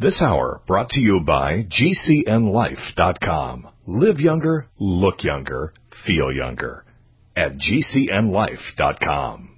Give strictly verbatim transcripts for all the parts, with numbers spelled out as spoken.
This hour brought to you by G C N life dot com. Live younger, look younger, feel younger at G C N life dot com.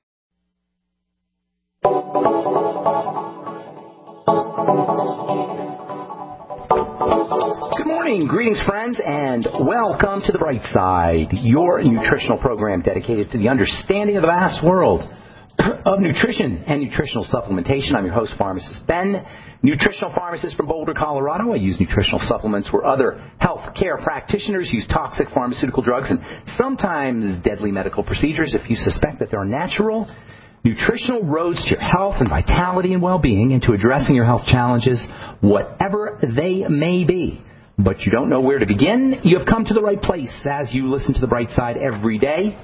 Good morning, greetings friends, and welcome to The Bright Side, your nutritional program dedicated to the understanding of the vast world of nutrition and nutritional supplementation. I'm your host, Pharmacist Ben, nutritional pharmacist from Boulder, Colorado. I use nutritional supplements where other health care practitioners use toxic pharmaceutical drugs and sometimes deadly medical procedures. If you suspect that there are natural nutritional roads to your health and vitality and well-being and to addressing your health challenges, whatever they may be, but you don't know where to begin, you have come to the right place. As you listen to The Bright Side every day,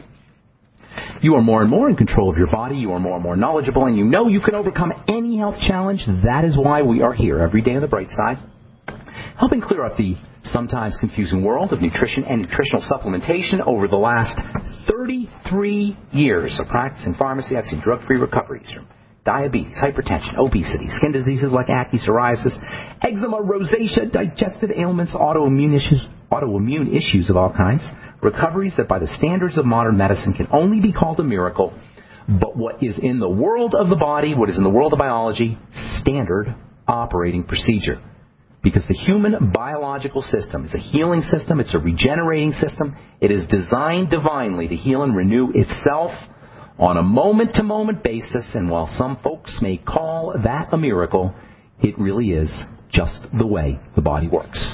you are more and more in control of your body. You are more and more knowledgeable, and you know you can overcome any health challenge. That is why we are here every day on The Bright Side, helping clear up the sometimes confusing world of nutrition and nutritional supplementation. Over the last thirty-three years of practicing pharmacy, I've seen drug-free recoveries from diabetes, hypertension, obesity, skin diseases like acne, psoriasis, eczema, rosacea, digestive ailments, autoimmune issues, autoimmune issues of all kinds. Recoveries that by the standards of modern medicine can only be called a miracle, but what is in the world of the body, what is in the world of biology, standard operating procedure. Because the human biological system is a healing system, it's a regenerating system. It is designed divinely to heal and renew itself on a moment-to-moment basis, and while some folks may call that a miracle, it really is just the way the body works.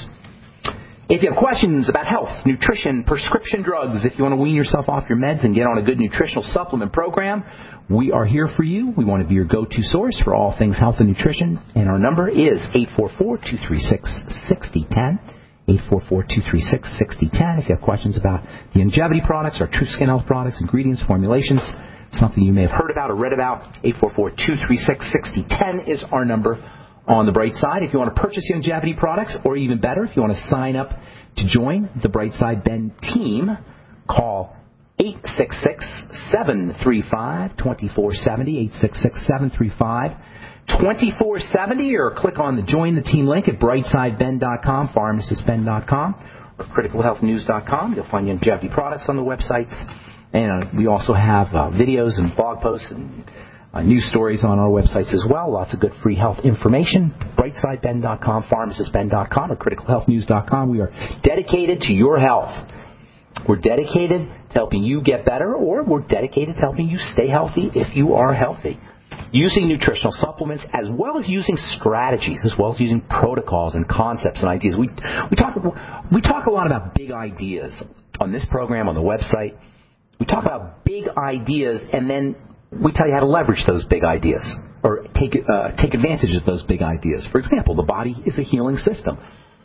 If you have questions about health, nutrition, prescription drugs, if you want to wean yourself off your meds and get on a good nutritional supplement program, we are here for you. We want to be your go-to source for all things health and nutrition, and our number is eight four four, two three six, six zero one zero, eight four four, two three six, six zero one zero. If you have questions about the Longevity products, our True Skin Health products, ingredients, formulations, something you may have heard about or read about, eight four four, two three six, six zero one zero is our number. On the Bright Side, if you want to purchase Longevity products, or even better, if you want to sign up to join the Bright Side Ben team, call eight six six, seven three five, two four seven zero, eight six six, seven three five, two four seven zero, or click on the Join the Team link at bright side ben dot com, pharmacist ben dot com, or critical health news dot com. You'll find Longevity products on the websites, and uh, we also have uh, videos and blog posts and Uh, news stories on our websites as well. Lots of good free health information. bright side ben dot com, pharmacist ben dot com, or critical health news dot com. We are dedicated to your health. We're dedicated to helping you get better, or we're dedicated to helping you stay healthy if you are healthy. Using nutritional supplements, as well as using strategies, as well as using protocols and concepts and ideas. We we talk we talk a lot about big ideas on this program, on the website. We talk about big ideas, and then we tell you how to leverage those big ideas or take uh, take advantage of those big ideas. For example, the body is a healing system.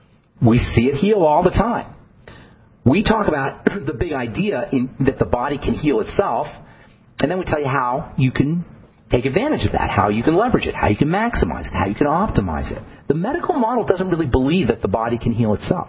We see it heal all the time. We talk about the big idea in, that the body can heal itself, and then we tell you how you can take advantage of that, how you can leverage it, how you can maximize it, how you can optimize it. The medical model doesn't really believe that the body can heal itself.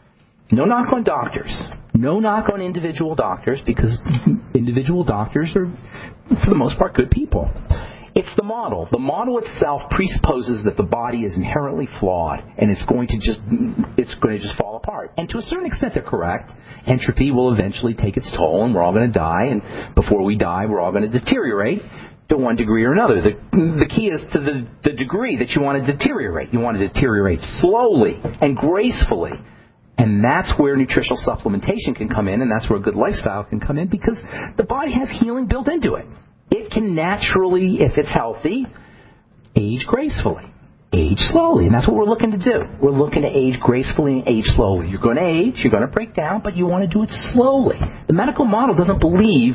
No knock on doctors. No knock on individual doctors, because individual doctors are, for the most part, good people. It's the model. The model itself presupposes that the body is inherently flawed, and it's going to just it's going to just fall apart. And to a certain extent, they're correct. Entropy will eventually take its toll, and we're all going to die. And before we die, we're all going to deteriorate to one degree or another. The, the key is to the, the degree that you want to deteriorate. You want to deteriorate slowly and gracefully. And that's where nutritional supplementation can come in, and that's where a good lifestyle can come in, because the body has healing built into it. It can naturally, if it's healthy, age gracefully, age slowly, and that's what we're looking to do. We're looking to age gracefully and age slowly. You're going to age, you're going to break down, but you want to do it slowly. The medical model doesn't believe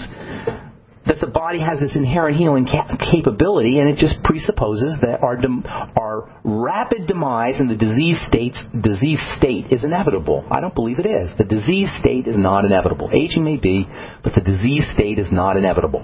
that the body has this inherent healing ca- capability, and it just presupposes that our dem- our rapid demise in the disease state disease state is inevitable. I don't believe it is. The disease state is not inevitable. Aging may be, but the disease state is not inevitable.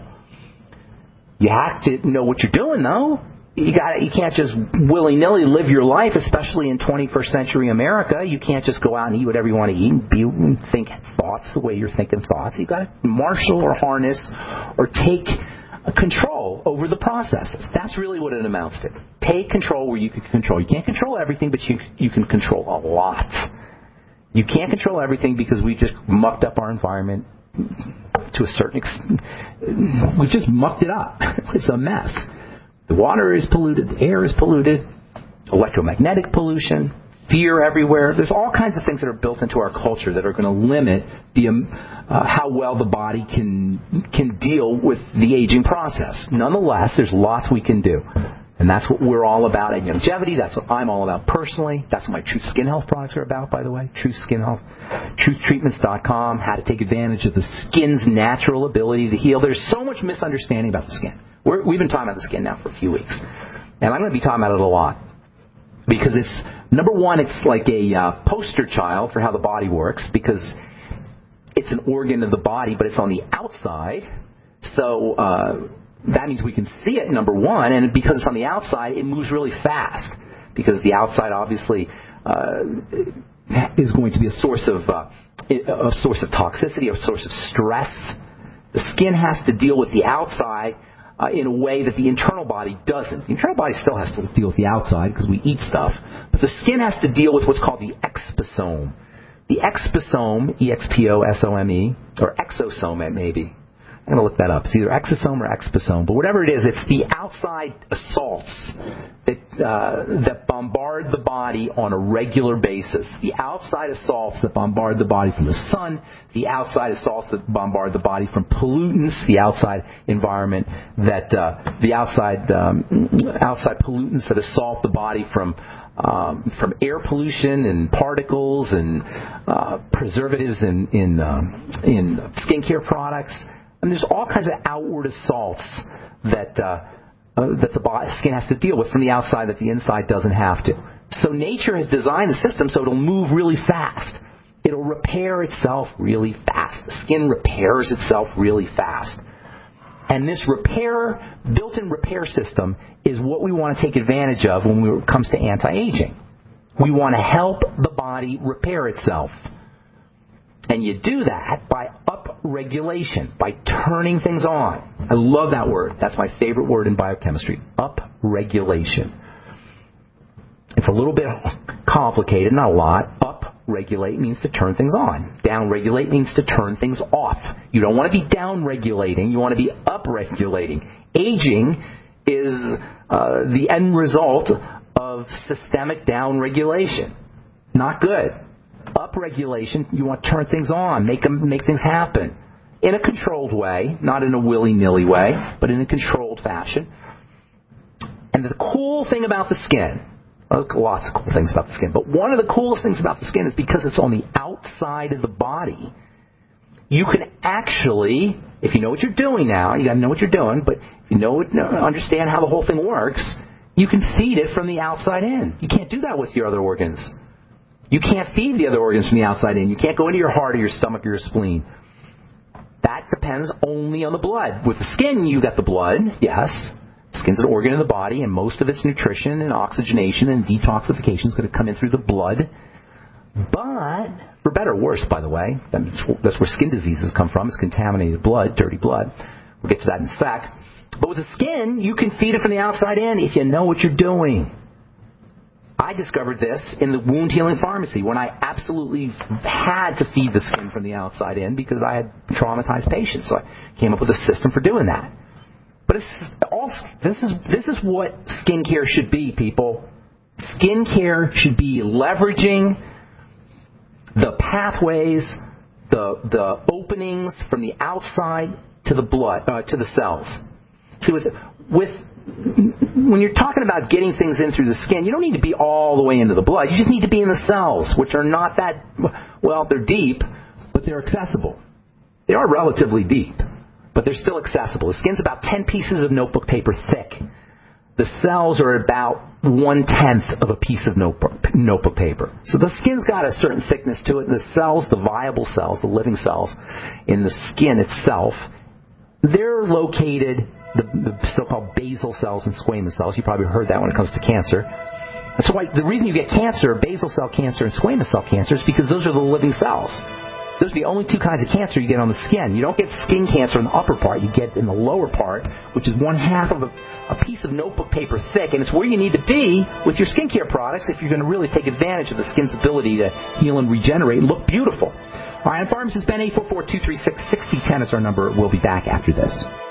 You have to know what you're doing, though. You got you can't just willy-nilly live your life, especially in twenty-first century America. You can't just go out and eat whatever you want to eat and be and think thoughts the way you're thinking thoughts. You've got to marshal or harness or take control over the processes. That's really what it amounts to. Take control where you can control. You can't control everything, but you you can control a lot. You can't control everything because we just mucked up our environment to a certain extent. We just mucked it up. It's a mess. The water is polluted. The air is polluted. Electromagnetic pollution. Fear everywhere. There's all kinds of things that are built into our culture that are going to limit the um, uh, how well the body can can deal with the aging process. Nonetheless, there's lots we can do. And that's what we're all about at Longevity. That's what I'm all about personally. That's what my Truth Skin Health products are about, by the way. Truth Skin Health. Truth Treatments dot com. How to take advantage of the skin's natural ability to heal. There's so much misunderstanding about the skin. We're, we've been talking about the skin now for a few weeks. And I'm going to be talking about it a lot. Because it's, number one, it's like a uh, poster child for how the body works. Because it's an organ of the body, but it's on the outside. So, uh... that means we can see it, number one, and because it's on the outside, it moves really fast. Because the outside, obviously, uh, is going to be a source of uh, a source of toxicity, a source of stress. The skin has to deal with the outside uh, in a way that the internal body doesn't. The internal body still has to deal with the outside because we eat stuff, but the skin has to deal with what's called the exposome. The exposome, E X P O S O M E, or exosome, maybe. I'm going to look that up. It's either exosome or exposome. But whatever it is, it's the outside assaults that, uh, that bombard the body on a regular basis. The outside assaults that bombard the body from the sun. The outside assaults that bombard the body from pollutants. The outside environment that, uh, the outside, um, outside pollutants that assault the body from, um, from air pollution and particles and, uh, preservatives in, in, um, in skincare products. And there's all kinds of outward assaults that uh, uh, that the body, skin has to deal with from the outside that the inside doesn't have to. So nature has designed the system so it'll move really fast. It'll repair itself really fast. The skin repairs itself really fast. And this repair, built-in repair system is what we want to take advantage of when it comes to anti-aging. We want to help the body repair itself. And you do that by up-regulation, by turning things on. I love that word. That's my favorite word in biochemistry, up-regulation. It's a little bit complicated, not a lot. Up-regulate means to turn things on. Down-regulate means to turn things off. You don't want to be down-regulating. You want to be up-regulating. Aging is uh, the end result of systemic down-regulation. Not good. Up-regulation, you want to turn things on, make them, make things happen in a controlled way, not in a willy-nilly way, but in a controlled fashion. And the cool thing about the skin, lots of cool things about the skin, but one of the coolest things about the skin is because it's on the outside of the body, you can actually, if you know what you're doing now, you got to know what you're doing, but if you know, understand how the whole thing works, you can feed it from the outside in. You can't do that with your other organs. You can't feed the other organs from the outside in. You can't go into your heart or your stomach or your spleen. That depends only on the blood. With the skin, you got the blood, yes. The skin's an organ in the body, and most of its nutrition and oxygenation and detoxification is going to come in through the blood. But, for better or worse, by the way, that's where skin diseases come from. It's contaminated blood, dirty blood. We'll get to that in a sec. But with the skin, you can feed it from the outside in if you know what you're doing. I discovered this in the wound healing pharmacy when I absolutely had to feed the skin from the outside in because I had traumatized patients. So I came up with a system for doing that. But it's all, this is this is what skincare should be, people. Skincare should be leveraging the pathways, the the openings from the outside to the blood, uh, to the cells. See, with with when you're talking about getting things in through the skin, you don't need to be all the way into the blood. You just need to be in the cells, which are not that, well, they're deep, but they're accessible. They are relatively deep, but they're still accessible. The skin's about ten pieces of notebook paper thick. The cells are about one-tenth of a piece of notebook, notebook paper. So the skin's got a certain thickness to it, and the cells, the viable cells, the living cells in the skin itself, they're located, the, the so-called basal cells and squamous cells. You probably heard that when it comes to cancer. And so why, the reason you get cancer, basal cell cancer and squamous cell cancer, is because those are the living cells. Those are the only two kinds of cancer you get on the skin. You don't get skin cancer in the upper part. You get in the lower part, which is one half of a, a piece of notebook paper thick, and it's where you need to be with your skincare products if you're going to really take advantage of the skin's ability to heal and regenerate and look beautiful. All right, I'm Pharmacist Ben. Eight four four, two three six, six zero one zero is our number. We'll be back after this.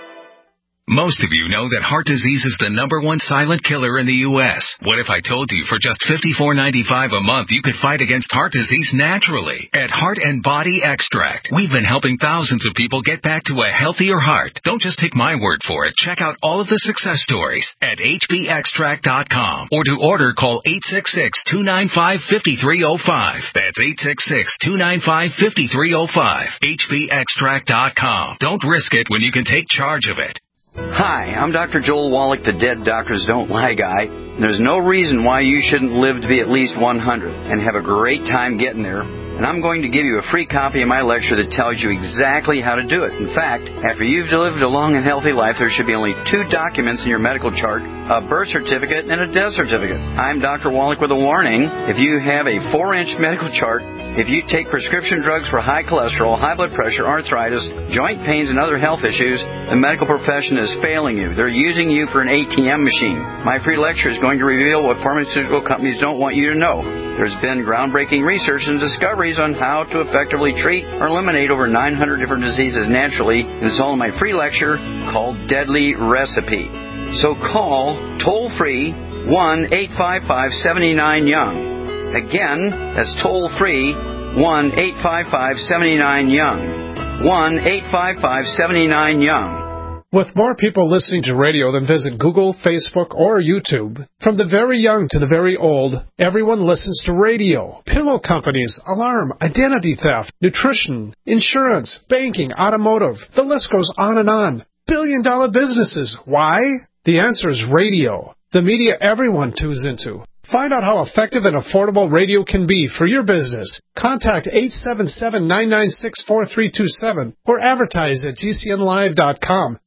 Most of you know that heart disease is the number one silent killer in the U S What if I told you for just fifty-four ninety-five a month you could fight against heart disease naturally at Heart and Body Extract? We've been helping thousands of people get back to a healthier heart. Don't just take my word for it. Check out all of the success stories at H B extract dot com, or to order, call eight six six, two nine five, five three zero five. That's eight six six, two nine five, five three zero five. H B extract dot com. Don't risk it when you can take charge of it. Hi, I'm Doctor Joel Wallach, the Dead Doctors Don't Lie guy. There's no reason why you shouldn't live to be at least one hundred and have a great time getting there. And I'm going to give you a free copy of my lecture that tells you exactly how to do it. In fact, after you've lived a long and healthy life, there should be only two documents in your medical chart, a birth certificate and a death certificate. I'm Doctor Wallach with a warning. If you have a four-inch medical chart, if you take prescription drugs for high cholesterol, high blood pressure, arthritis, joint pains, and other health issues, the medical profession is failing you. They're using you for an A T M machine. My free lecture is going to reveal what pharmaceutical companies don't want you to know. There's been groundbreaking research and discoveries on how to effectively treat or eliminate over nine hundred different diseases naturally, and it's all in my free lecture called Deadly Recipe. So call toll-free one eight five five, seven nine, young. Again, that's toll-free one eight five five, seven nine, young. one eight five five, seven nine, young. With more people listening to radio than visit Google, Facebook, or YouTube, from the very young to the very old, everyone listens to radio. Pillow companies, alarm, identity theft, nutrition, insurance, banking, automotive. The list goes on and on. Billion-dollar businesses. Why? The answer is radio. The media everyone tunes into. Find out how effective and affordable radio can be for your business. Contact eight seven seven, nine nine six, four three two seven or advertise at G C N live dot com.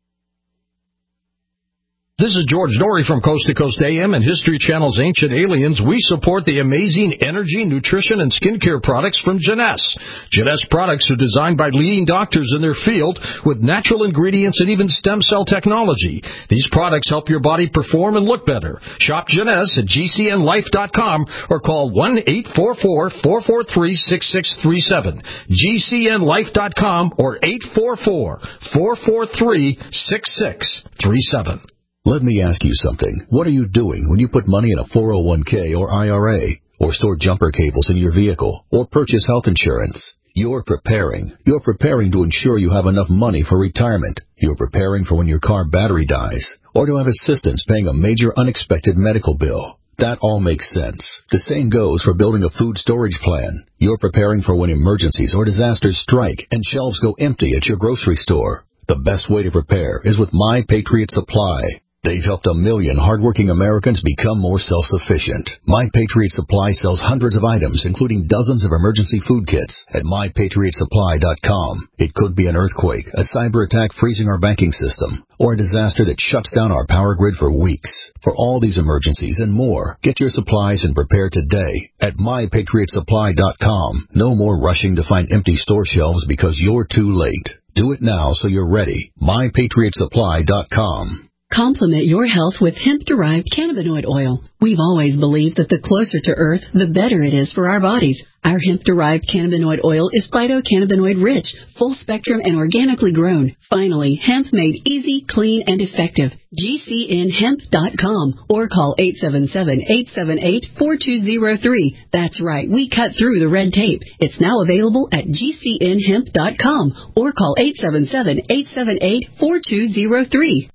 This is George Norrie from Coast to Coast A M and History Channel's Ancient Aliens. We support the amazing energy, nutrition, and skincare products from Jeunesse. Jeunesse products are designed by leading doctors in their field with natural ingredients and even stem cell technology. These products help your body perform and look better. Shop Jeunesse at G C N life dot com or call one eight four four, four four three, six six three seven. G C N life dot com or eight four four, four four three, six six three seven. Let me ask you something. What are you doing when you put money in a four oh one k or I R A, or store jumper cables in your vehicle, or purchase health insurance? You're preparing. You're preparing to ensure you have enough money for retirement. You're preparing for when your car battery dies, or to have assistance paying a major unexpected medical bill. That all makes sense. The same goes for building a food storage plan. You're preparing for when emergencies or disasters strike and shelves go empty at your grocery store. The best way to prepare is with My Patriot Supply. They've helped a million hardworking Americans become more self-sufficient. My Patriot Supply sells hundreds of items, including dozens of emergency food kits at my patriot supply dot com. It could be an earthquake, a cyber attack freezing our banking system, or a disaster that shuts down our power grid for weeks. For all these emergencies and more, get your supplies and prepare today at my patriot supply dot com. No more rushing to find empty store shelves because you're too late. Do it now so you're ready. my patriot supply dot com. Complement your health with hemp-derived cannabinoid oil. We've always believed that the closer to Earth, the better it is for our bodies. Our hemp-derived cannabinoid oil is phytocannabinoid-rich, full-spectrum, and organically grown. Finally, hemp made easy, clean, and effective. G C N hemp dot com or call eight seven seven, eight seven eight, four two zero three. That's right, we cut through the red tape. It's now available at G C N hemp dot com or call eight seven seven, eight seven eight, four two zero three.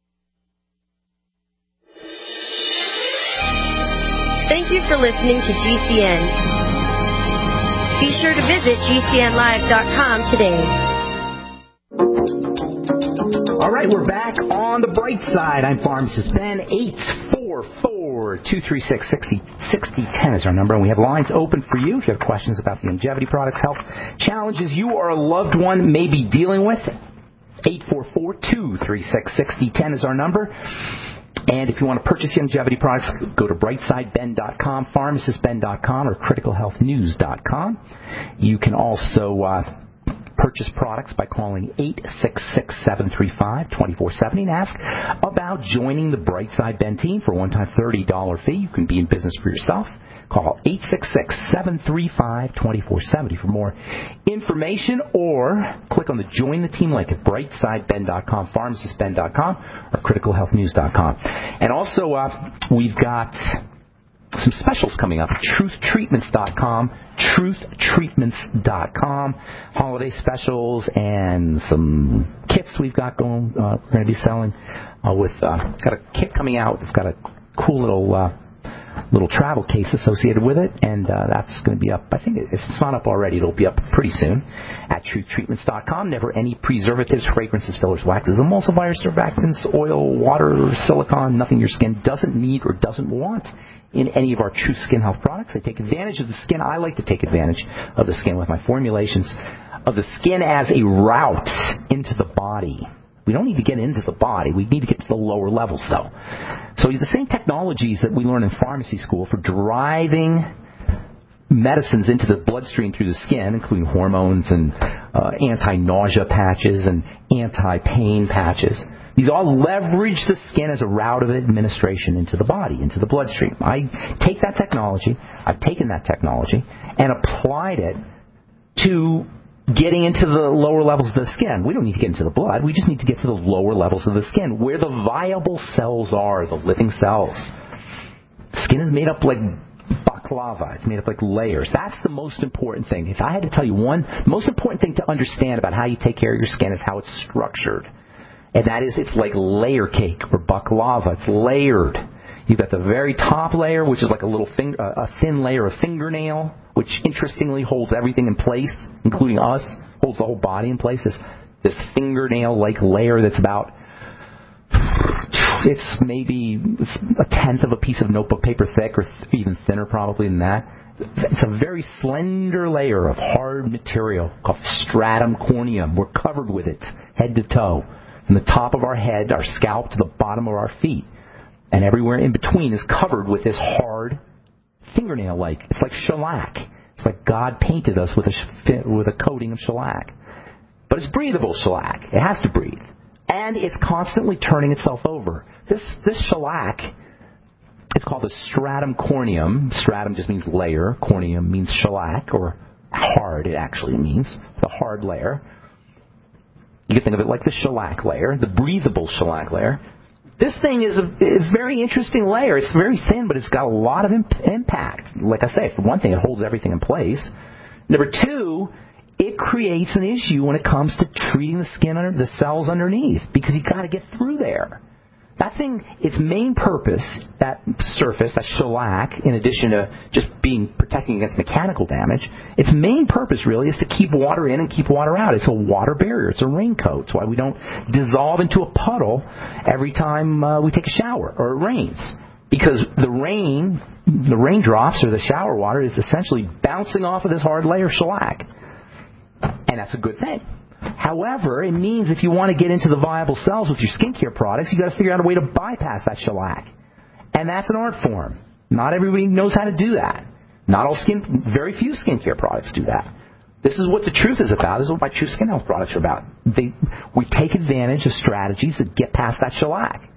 Thank you for listening to G C N. Be sure to visit G C N live dot com today. All right, we're back on the bright side. I'm Pharmacist Ben. eight four four, two three six, six zero one zero is our number, and we have lines open for you if you have questions about the longevity products, health challenges you or a loved one may be dealing with. eight four four, two three six, six zero one zero is our number. And if you want to purchase longevity products, go to brightside ben dot com, pharmacist ben dot com, or critical health news dot com. You can also uh, purchase products by calling eight six six, seven three five, two four seven zero and ask about joining the Brightside Ben team for a one-time thirty dollars fee. You can be in business for yourself. Call eight six six, seven three five, two four seven zero for more information, or click on the Join the Team link at brightside ben dot com, pharmacist ben dot com, or critical health news dot com. And also, uh, we've got some specials coming up. truth treatments dot com, truth treatments dot com, holiday specials, and some kits we've got going. Uh, we're going to be selling uh, with uh, got a kit coming out. It's got a cool little uh, little travel case associated with it, and uh, that's going to be up. I think if it's not up already, it'll be up pretty soon at truth treatments dot com. Never any preservatives, fragrances, fillers, waxes, emulsifiers, surfactants, oil, water, silicone, nothing your skin doesn't need or doesn't want in any of our True Skin Health products. They take advantage of the skin. I like to take advantage of the skin with my formulations of the skin as a route into the body. We don't need to get into the body. We need to get to the lower levels, though. So the same technologies that we learn in pharmacy school for driving medicines into the bloodstream through the skin, including hormones and uh, anti-nausea patches and anti-pain patches, these all leverage the skin as a route of administration into the body, into the bloodstream. I take that technology, I've taken that technology, and applied it to getting into the lower levels of the skin. We don't need to get into the blood. We just need to get to the lower levels of the skin, where the viable cells are, the living cells. The skin is made up like baklava. It's made up like layers. That's the most important thing. If I had to tell you one, the most important thing to understand about how you take care of your skin is how it's structured. And that is, it's like layer cake or baklava. It's layered. You've got the very top layer, which is like a little finger, a thin layer of fingernail, which interestingly holds everything in place, including us, holds the whole body in place. This, this fingernail-like layer that's about, it's maybe it's a tenth of a piece of notebook paper thick, or th- even thinner probably than that. It's a very slender layer of hard material called stratum corneum. We're covered with it, head to toe. From the top of our head, our scalp, to the bottom of our feet. And everywhere in between is covered with this hard fingernail-like. It's like shellac. It's like God painted us with a with a coating of shellac. But it's breathable shellac. It has to breathe. And it's constantly turning itself over. This this shellac, it's called the stratum corneum. Stratum just means layer. Corneum means shellac, or hard it actually means. It's a hard layer. You can think of it like the shellac layer, the breathable shellac layer. This thing is a, a very interesting layer. It's very thin, but it's got a lot of imp- impact. Like I say, for one thing, it holds everything in place. Number two, it creates an issue when it comes to treating the skin under the cells underneath, because you got to get through there. That thing, its main purpose, that surface, that shellac, in addition to just being protecting against mechanical damage, its main purpose really is to keep water in and keep water out. It's a water barrier. It's a raincoat. It's why we don't dissolve into a puddle every time uh, we take a shower or it rains. Because the rain, the raindrops or the shower water is essentially bouncing off of this hard layer of shellac. And that's a good thing. However, it means if you want to get into the viable cells with your skincare products, you've got to figure out a way to bypass that shellac. And that's an art form. Not everybody knows how to do that. Not all skin, very few skincare products do that. This is what the truth is about. This is what my True Skin Health products are about. They, we take advantage of strategies that get past that shellac.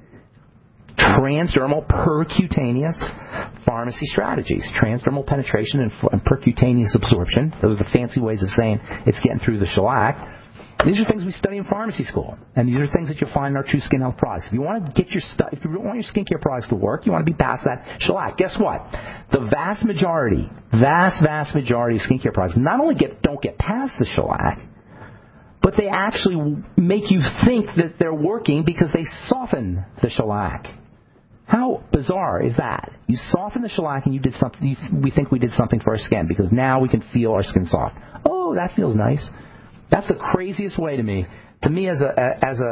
Transdermal percutaneous pharmacy strategies. Transdermal penetration and, and percutaneous absorption. Those are the fancy ways of saying it's getting through the shellac. These are things we study in pharmacy school, and these are things that you'll find in our True Skin Health products. If you want to get your stu- if you want your skincare products to work, you want to be past that shellac. Guess what? The vast majority, vast, vast majority of skincare products not only get don't get past the shellac, but they actually make you think that they're working because they soften the shellac. How bizarre is that? You soften the shellac and you did something. You, we think we did something for our skin because now we can feel our skin soft. Oh, that feels nice. That's the craziest way to me. To me, as a as a,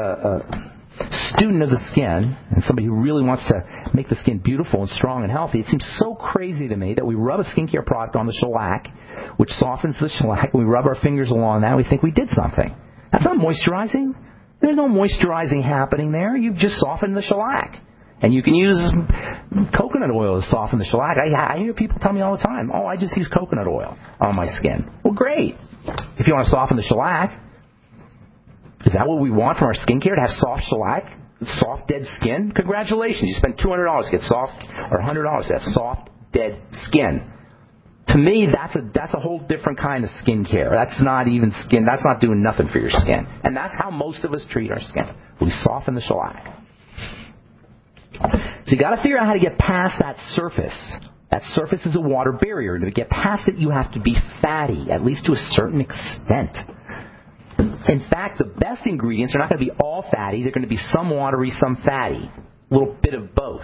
a student of the skin and somebody who really wants to make the skin beautiful and strong and healthy, it seems so crazy to me that we rub a skincare product on the shellac, which softens the shellac, and we rub our fingers along that, and we think we did something. That's not moisturizing. There's no moisturizing happening there. You've just softened the shellac. And you can use coconut oil to soften the shellac. I, I hear people tell me all the time, oh, I just use coconut oil on my skin. Well, great. If you want to soften the shellac, is that what we want from our skincare, to have soft shellac, soft, dead skin? Congratulations. You spend two hundred dollars to get soft, or one hundred dollars to have soft, dead skin. To me, that's a that's a whole different kind of skincare. That's not even skin. That's not doing nothing for your skin. And that's how most of us treat our skin. We soften the shellac. So you got to figure out how to get past that surface. That surface is a water barrier. To get past it, you have to be fatty, at least to a certain extent. In fact, the best ingredients are not going to be all fatty. They're going to be some watery, some fatty. A little bit of both.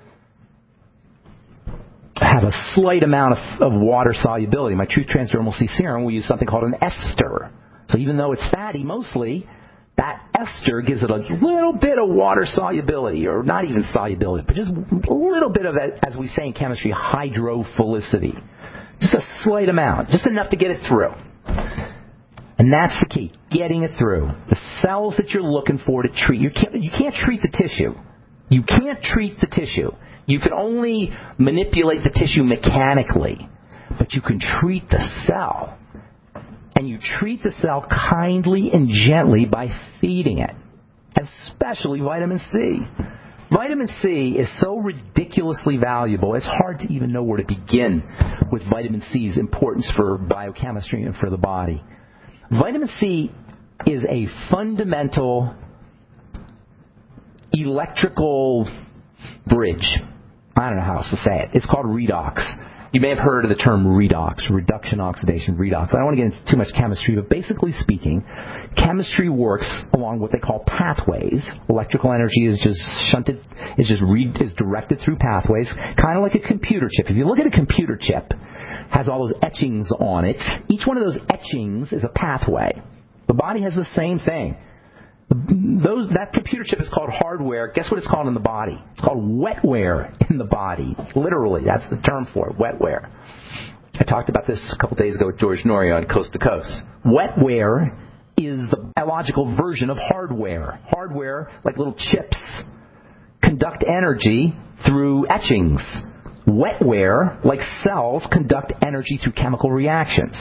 Have a slight amount of, of water solubility. My Truth Transdermal C Serum, we use something called an ester. So even though it's fatty mostly, that ester gives it a little bit of water solubility, or not even solubility, but just a little bit of, it, as we say in chemistry, hydrophilicity. Just a slight amount, just enough to get it through. And that's the key, getting it through. The cells that you're looking for to treat, you can't, you can't treat the tissue. You can't treat the tissue. You can only manipulate the tissue mechanically, but you can treat the cell. And you treat the cell kindly and gently by feeding it, especially vitamin C. Vitamin C is so ridiculously valuable, it's hard to even know where to begin with vitamin C's importance for biochemistry and for the body. Vitamin C is a fundamental electrical bridge. I don't know how else to say it. It's called redox. You may have heard of the term redox, reduction, oxidation, redox. I don't want to get into too much chemistry, but basically speaking, chemistry works along what they call pathways. Electrical energy is just shunted, is just re, is directed through pathways, kind of like a computer chip. If you look at a computer chip, it has all those etchings on it. Each one of those etchings is a pathway. The body has the same thing. Those, that computer chip is called hardware. Guess what it's called in the body? It's called wetware in the body. Literally, that's the term for it, wetware. I talked about this a couple days ago with George Noria on Coast to Coast. Wetware is the biological version of hardware. Hardware, like little chips, conduct energy through etchings. Wetware, like cells, conduct energy through chemical reactions.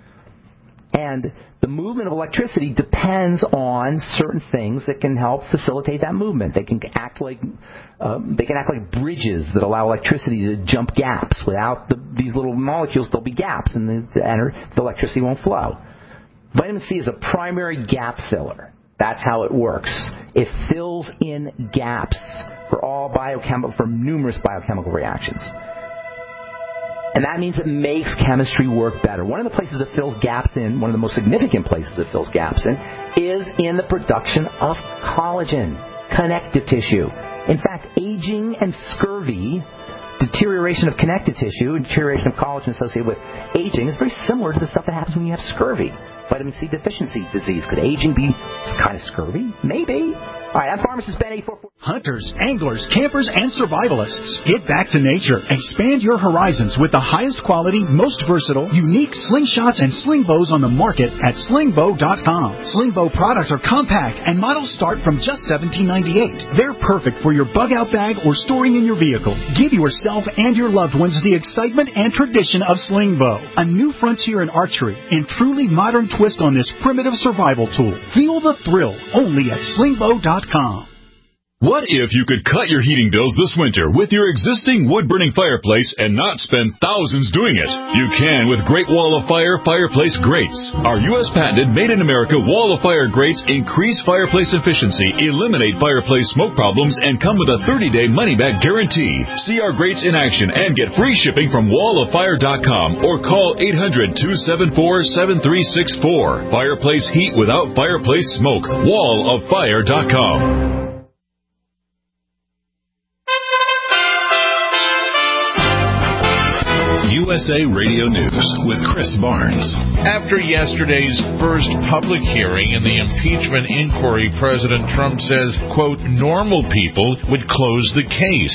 And the movement of electricity depends on certain things that can help facilitate that movement. They can act like um, they can act like bridges that allow electricity to jump gaps. Without the, these little molecules, there'll be gaps, and the, the, the electricity won't flow. Vitamin C is a primary gap filler. That's how it works. It fills in gaps for all biochemical, for numerous biochemical reactions. And that means it makes chemistry work better. One of the places it fills gaps in, one of the most significant places it fills gaps in, is in the production of collagen, connective tissue. In fact, aging and scurvy, deterioration of connective tissue, and deterioration of collagen associated with aging is very similar to the stuff that happens when you have scurvy. Vitamin C deficiency disease. Could aging be kind of scurvy? Maybe. All right, I'm Pharmacist Ben eight four four. Hunters, anglers, campers, and survivalists. Get back to nature. Expand your horizons with the highest quality, most versatile, unique slingshots and sling bows on the market at sling bow dot com. Sling bow products are compact and models start from just seventeen ninety-eight. They're perfect for your bug-out bag or storing in your vehicle. Give yourself and your loved ones the excitement and tradition of sling bow. A new frontier in archery and truly modern twist on this primitive survival tool. Feel the thrill only at sling bow dot com. What if you could cut your heating bills this winter with your existing wood-burning fireplace and not spend thousands doing it? You can with Great Wall of Fire fireplace grates. Our U S patented made-in-America Wall of Fire grates increase fireplace efficiency, eliminate fireplace smoke problems, and come with a thirty-day money-back guarantee. See our grates in action and get free shipping from wall of fire dot com or call eight hundred, two seven four, seven three six four. Fireplace heat without fireplace smoke. wall of fire dot com. U S A Radio News with Chris Barnes. After yesterday's first public hearing in the impeachment inquiry, President Trump says, quote, normal people would close the case.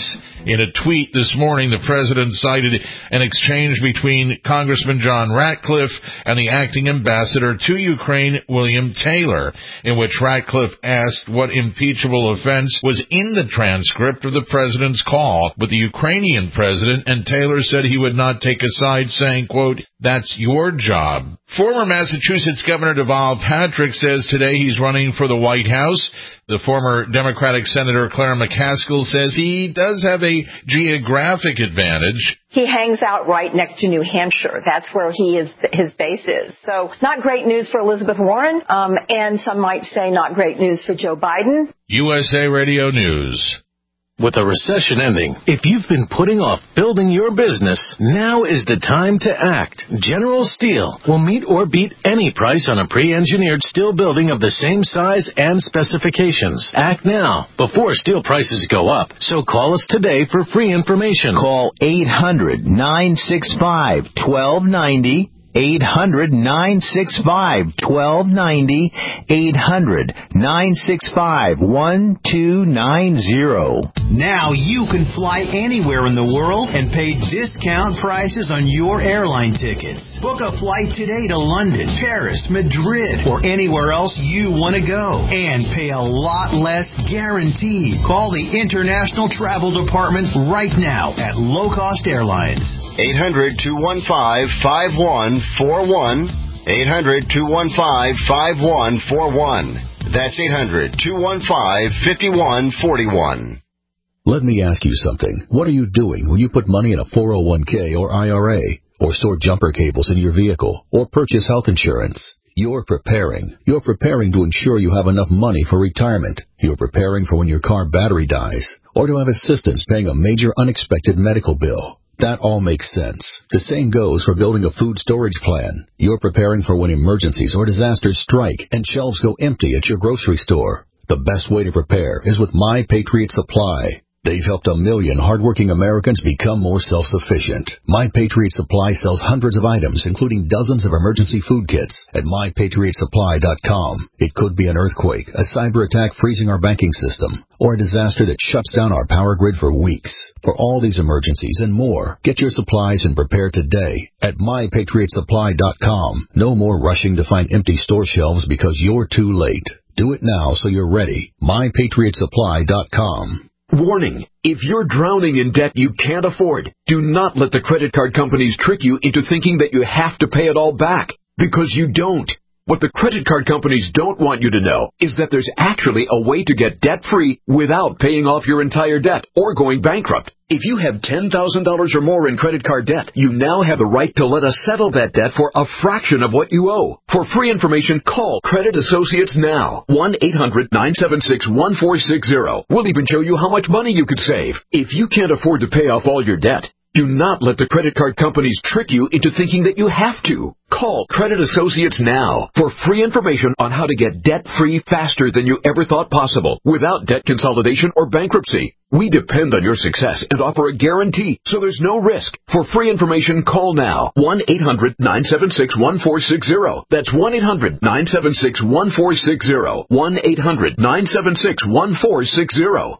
In a tweet this morning, the president cited an exchange between Congressman John Ratcliffe and the acting ambassador to Ukraine, William Taylor, in which Ratcliffe asked what impeachable offense was in the transcript of the president's call with the Ukrainian president, and Taylor said he would not take a side, saying, quote, "That's your job." Former Massachusetts Governor Deval Patrick says today he's running for the White House. The former Democratic Senator Claire McCaskill says he does have a geographic advantage. He hangs out right next to New Hampshire. That's where he is, his base is. So not great news for Elizabeth Warren, um, and some might say not great news for Joe Biden. U S A Radio News. With a recession ending, if you've been putting off building your business, now is the time to act. General Steel will meet or beat any price on a pre-engineered steel building of the same size and specifications. Act now, before steel prices go up. So call us today for free information. Call eight hundred, nine six five, one two nine zero. eight hundred, nine six five, one two nine zero. eight hundred, nine six five, one two nine zero. Now you can fly anywhere in the world and pay discount prices on your airline tickets. Book a flight today to London, Paris, Madrid, or anywhere else you want to go and pay a lot less guaranteed. Call the International Travel Department right now at Low Cost Airlines. eight hundred, two one five, five one four one. eight hundred, two one five, five one four one. That's eight hundred, two one five, five one four one. Let me ask you something. What are you doing when you put money in a four oh one k or I R A, or store jumper cables in your vehicle, or purchase health insurance? You're preparing. You're preparing to ensure you have enough money for retirement. You're preparing for when your car battery dies, or to have assistance paying a major unexpected medical bill. That all makes sense. The same goes for building a food storage plan. You're preparing for when emergencies or disasters strike and shelves go empty at your grocery store. The best way to prepare is with My Patriot Supply. They've helped a million hardworking Americans become more self-sufficient. My Patriot Supply sells hundreds of items, including dozens of emergency food kits, at my patriot supply dot com. It could be an earthquake, a cyber attack freezing our banking system, or a disaster that shuts down our power grid for weeks. For all these emergencies and more, get your supplies and prepare today at my patriot supply dot com. No more rushing to find empty store shelves because you're too late. Do it now so you're ready. my patriot supply dot com. Warning, if you're drowning in debt you can't afford, do not let the credit card companies trick you into thinking that you have to pay it all back, because you don't. What the credit card companies don't want you to know is that there's actually a way to get debt-free without paying off your entire debt or going bankrupt. If you have ten thousand dollars or more in credit card debt, you now have the right to let us settle that debt for a fraction of what you owe. For free information, call Credit Associates now. one eight hundred, nine seven six, one four six zero. We'll even show you how much money you could save. If you can't afford to pay off all your debt, do not let the credit card companies trick you into thinking that you have to. Call Credit Associates now for free information on how to get debt-free faster than you ever thought possible without debt consolidation or bankruptcy. We depend on your success and offer a guarantee, so there's no risk. For free information, call now. one eight hundred, nine seven six, one four six zero. That's one eight hundred, nine seven six, one four six zero. one eight hundred, nine seven six, one four six zero.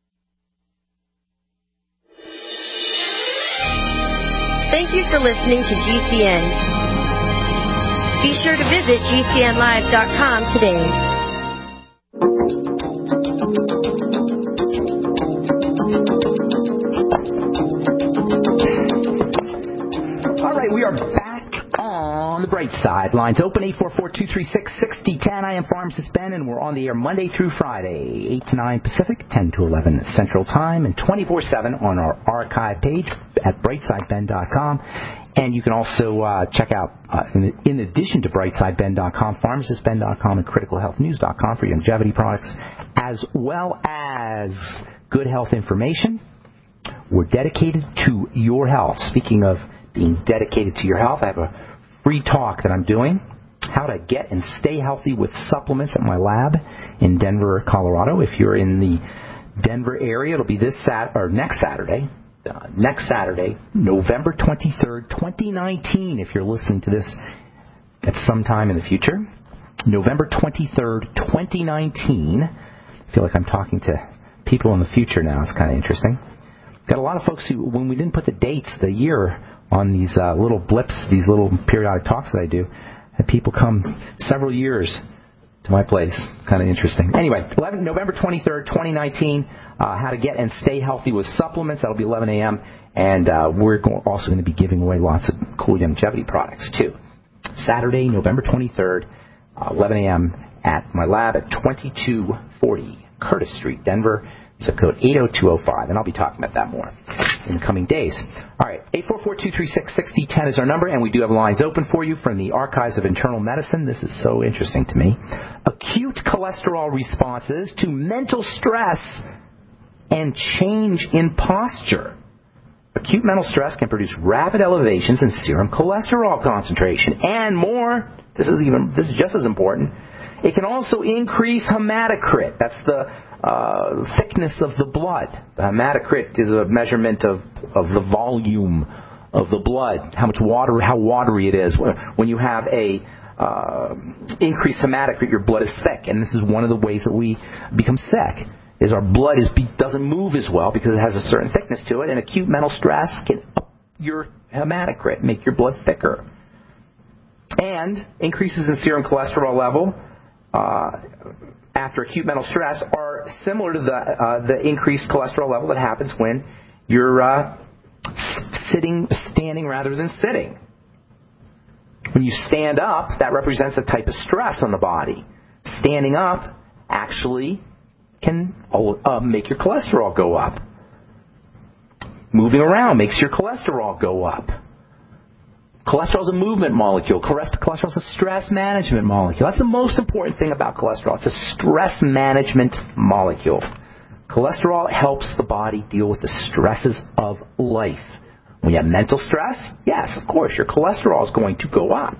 Thank you for listening to G C N. Be sure to visit G C N live dot com today. All right, we are back on the bright side. Lines open, eight four four, two three six, six zero one zero. I am Pharmacist Ben, and we're on the air Monday through Friday, eight to nine Pacific, ten to eleven Central Time, and twenty-four seven on our archive page at brightside ben dot com. And you can also uh, check out, uh, in, in addition to brightside ben dot com, pharmacist ben dot com and critical health news dot com for longevity products, as well as good health information. We're dedicated to your health. Speaking of being dedicated to your health, I have a free talk that I'm doing, how to get and stay healthy with supplements, at my lab in Denver, Colorado. If you're in the Denver area, it'll be this Sat or next Saturday. Uh, next Saturday, November twenty-third, twenty nineteen, if you're listening to this at some time in the future. November twenty-third, twenty nineteen. I feel like I'm talking to people in the future now. It's kind of interesting. Got a lot of folks who, when we didn't put the dates, the year on these uh, little blips, these little periodic talks that I do, had people come several years to my place. Kind of interesting. Anyway, eleven, November twenty-third, twenty nineteen, uh, how to get and stay healthy with supplements. That'll be eleven a.m. And uh, we're go- also going to be giving away lots of cool longevity products, too. Saturday, November twenty-third, uh, eleven a.m. at my lab at twenty-two forty Curtis Street, Denver. Zip code eight oh two oh five, and I'll be talking about that more in the coming days. All right, eight four four, two three six, six oh one oh is our number, and we do have lines open for you from the Archives of Internal Medicine. This is so interesting to me. Acute cholesterol responses to mental stress and change in posture. Acute mental stress can produce rapid elevations in serum cholesterol concentration, and more. This is even this is just as important. It can also increase hematocrit. That's the uh, thickness of the blood. The hematocrit is a measurement of, of the volume of the blood, how much water, how watery it is. When you have a uh, increased hematocrit, your blood is thick, and this is one of the ways that we become sick. Is our blood is doesn't move as well because it has a certain thickness to it, and acute mental stress can up your hematocrit, make your blood thicker. And increases in serum cholesterol level uh, after acute mental stress are similar to the uh, the increased cholesterol level that happens when you're uh, sitting, standing rather than sitting. When you stand up, that represents a type of stress on the body. Standing up actually can uh, make your cholesterol go up. Moving around makes your cholesterol go up. Cholesterol is a movement molecule. Cholesterol is a stress management molecule. That's the most important thing about cholesterol. It's a stress management molecule. Cholesterol helps the body deal with the stresses of life. When you have mental stress, yes, of course, your cholesterol is going to go up.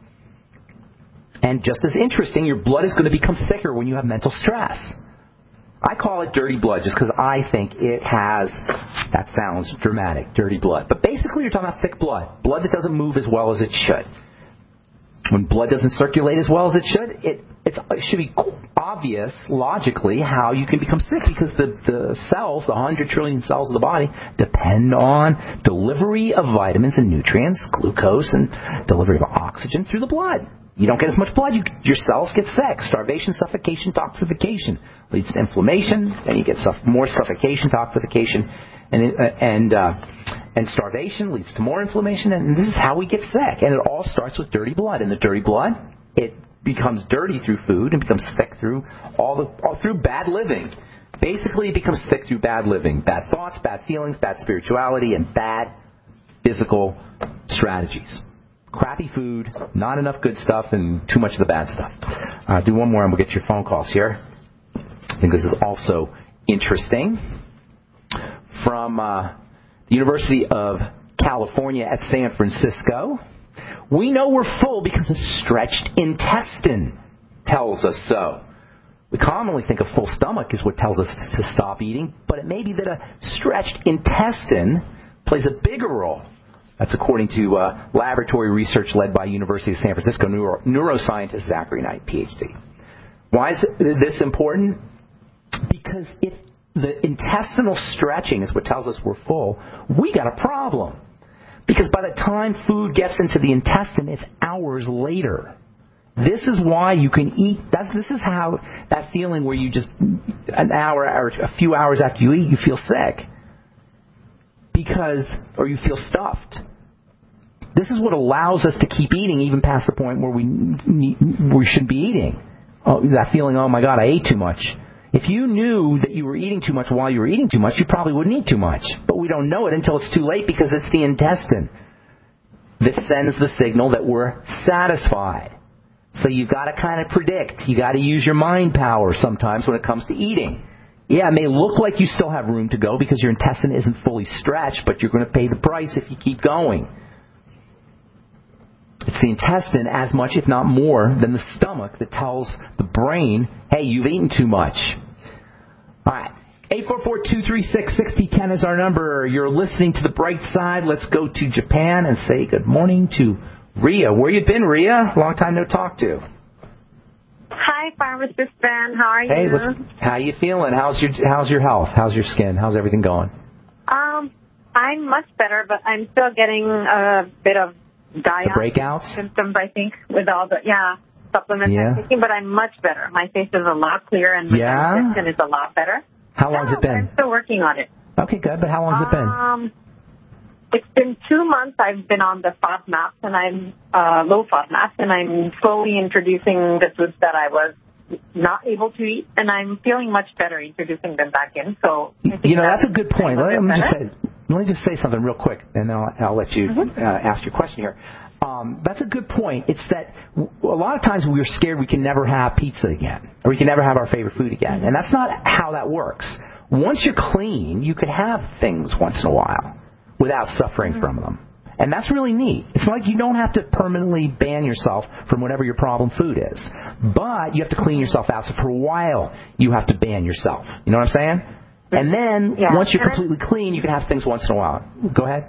And just as interesting, your blood is going to become thicker when you have mental stress. I call it dirty blood just because I think it has, that sounds dramatic, dirty blood. But basically you're talking about thick blood, blood that doesn't move as well as it should. When blood doesn't circulate as well as it should, it, it's, it should be obvious, logically, how you can become sick because the, the cells, the one hundred trillion cells of the body, depend on delivery of vitamins and nutrients, glucose, and delivery of oxygen through the blood. You don't get as much blood, you, your cells get sick. Starvation, suffocation, toxification leads to inflammation. Then you get suff- more suffocation, toxification, and uh, and uh, and starvation leads to more inflammation. And this is how we get sick. And it all starts with dirty blood. And the dirty blood, it becomes dirty through food and becomes thick through all the all through bad living. Basically, it becomes thick through bad living, bad thoughts, bad feelings, bad spirituality, and bad physical strategies. Crappy food, not enough good stuff, and too much of the bad stuff. Uh, do one more and we'll get your phone calls here. I think this is also interesting. From uh, the University of California at San Francisco, we know we're full because a stretched intestine tells us so. We commonly think a full stomach is what tells us to stop eating, but it may be that a stretched intestine plays a bigger role. That's according to uh, laboratory research led by University of San Francisco neuro- neuroscientist Zachary Knight, P H D. Why is this important? Because if the intestinal stretching is what tells us we're full, we got a problem. Because by the time food gets into the intestine, it's hours later. This is why you can eat. That's, this is how that feeling where you just, an hour or a few hours after you eat, you feel sick. Because, or you feel stuffed. This is what allows us to keep eating even past the point where we we shouldn't be eating. Oh, that feeling, oh my God, I ate too much. If you knew that you were eating too much while you were eating too much, you probably wouldn't eat too much. But we don't know it until it's too late because it's the intestine that sends the signal that we're satisfied. So you've got to kind of predict. You've got to use your mind power sometimes when it comes to eating. Yeah, it may look like you still have room to go because your intestine isn't fully stretched, but you're going to pay the price if you keep going. It's the intestine as much, if not more, than the stomach that tells the brain, hey, you've eaten too much. All right. eight four four, two three six, six oh one oh is our number. You're listening to The Bright Side. Let's go to Japan and say good morning to Ria. Where you been, Ria? Long time no talk to. Hi, Pharmacist Ben. How are hey, you? Hey, how you feeling? How's your How's your health? How's your skin? How's everything going? Um, I'm much better, but I'm still getting a bit of diarrhea breakouts symptoms, I think, with all the, yeah, supplements yeah. I'm taking, but I'm much better. My face is a lot clearer, and my yeah? digestion is a lot better. How long's yeah, it been? I'm still working on it. Okay, good, but how long's it been? Um, it's been two months I've been on the FODMAPs, and I'm uh, low FODMAPs, and I'm slowly introducing the foods that I was not able to eat, and I'm feeling much better introducing them back in. So I think you know, that's, that's a good point. Let, let me just better. say, let me just say something real quick, and then I'll, I'll let you mm-hmm. uh, ask your question here. Um, that's a good point. It's that a lot of times we're scared we can never have pizza again, or we can never have our favorite food again, and that's not how that works. Once you're clean, you can have things once in a while without suffering mm-hmm. from them. And that's really neat. It's like you don't have to permanently ban yourself from whatever your problem food is. But you have to clean yourself out. So for a while, you have to ban yourself. You know what I'm saying? And then yeah. once you're completely clean, you can have things once in a while. Go ahead.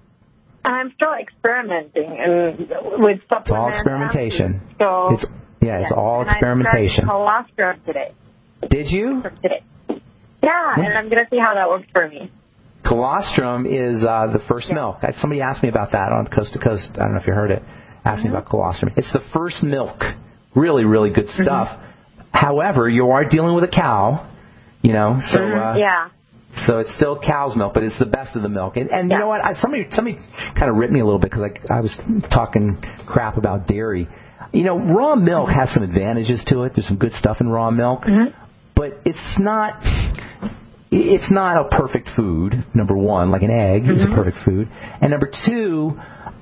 I'm still experimenting and with supplements. It's all experimentation. So, it's, yeah, it's yeah. all and experimentation. I started colostrum today. Did you? Today. Yeah, yeah, and I'm going to see how that works for me. Colostrum is uh, the first yeah. milk. Somebody asked me about that on Coast to Coast. I don't know if you heard it. Asked mm-hmm. me about colostrum. It's the first milk. Really, really good stuff. Mm-hmm. However, you are dealing with a cow, you know. So mm-hmm. uh, yeah. So it's still cow's milk, but it's the best of the milk. And, and yeah. you know what? I, somebody somebody kind of ripped me a little bit because I, I was talking crap about dairy. You know, raw milk has some advantages to it. There's some good stuff in raw milk, mm-hmm. but it's not. It's not a perfect food, number one, like an egg mm-hmm. is a perfect food. And number two,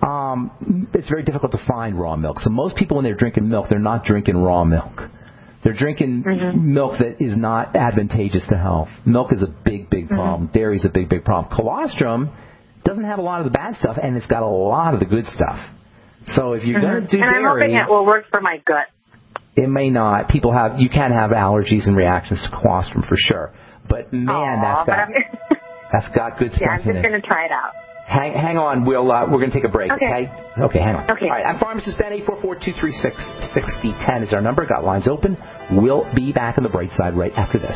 um, it's very difficult to find raw milk. So most people, when they're drinking milk, they're not drinking raw milk. They're drinking mm-hmm. milk that is not advantageous to health. Milk is a big, big problem. Mm-hmm. Dairy is a big, big problem. Colostrum doesn't have a lot of the bad stuff, and it's got a lot of the good stuff. So if you're mm-hmm. going to do and dairy... I'm hoping it will work for my gut. It may not. People have... You can have allergies and reactions to colostrum for sure. But man, Aww, that's got that's got good stuff yeah, I'm in it. just going to try it out. Hang, hang on. We'll uh, we're going to take a break. Okay. Okay. Okay. Hang on. Okay. All right. I'm Pharmacist Ben. Eight four four two three six six zero one zero is our number. Got lines open. We'll be back on the bright side right after this.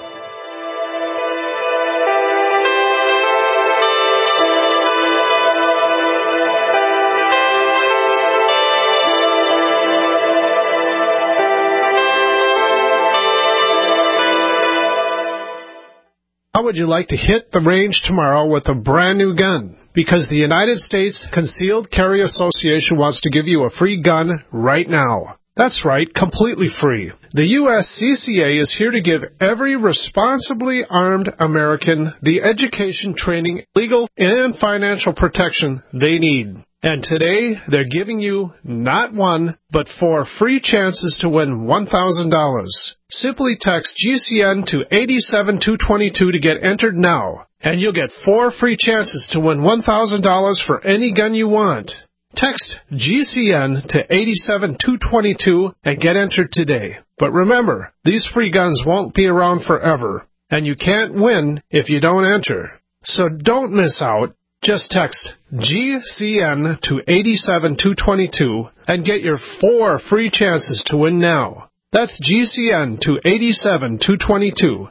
How would you like to hit the range tomorrow with a brand new gun? Because the United States Concealed Carry Association wants to give you a free gun right now. That's right, completely free. The U S C C A is here to give every responsibly armed American the education, training, legal, and financial protection they need. And today, they're giving you not one, but four free chances to win one thousand dollars. Simply text G C N to eight seven two two two to get entered now, and you'll get four free chances to win one thousand dollars for any gun you want. Text G C N to eight seven two two two and get entered today. But remember, these free guns won't be around forever, and you can't win if you don't enter. So don't miss out. Just text G C N to eight seven two two two and get your four free chances to win now. That's G C N to eight seven two two two.